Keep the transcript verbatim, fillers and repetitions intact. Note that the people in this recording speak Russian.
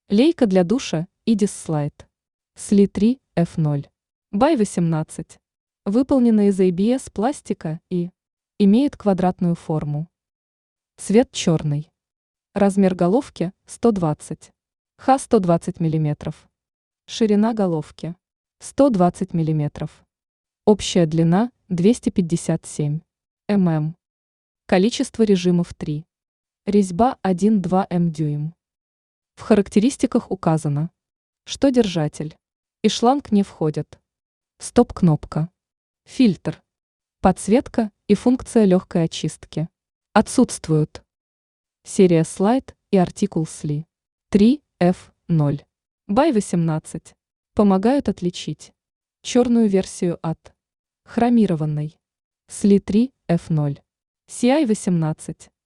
Лейка для душа Идис Слайд. Сли три эф ноль. Бай восемнадцать. Выполнена из эй би эс пластика и имеет квадратную форму. Цвет черный. Размер головки сто двадцать. Х сто двадцать миллиметров. Ширина головки сто двадцать миллиметров. Общая длина двести пятьдесят семь миллиметров. Количество режимов три. Резьба один-два эм дюйм. В характеристиках указано, что держатель и шланг не входят. Стоп-кнопка. Фильтр. Подсветка и функция легкой очистки отсутствуют. Серия слайд и артикул сли три эф ноль. Бай восемнадцать. Помогают отличить черную версию от хромированной. Сли три эф ноль. си ай восемнадцать.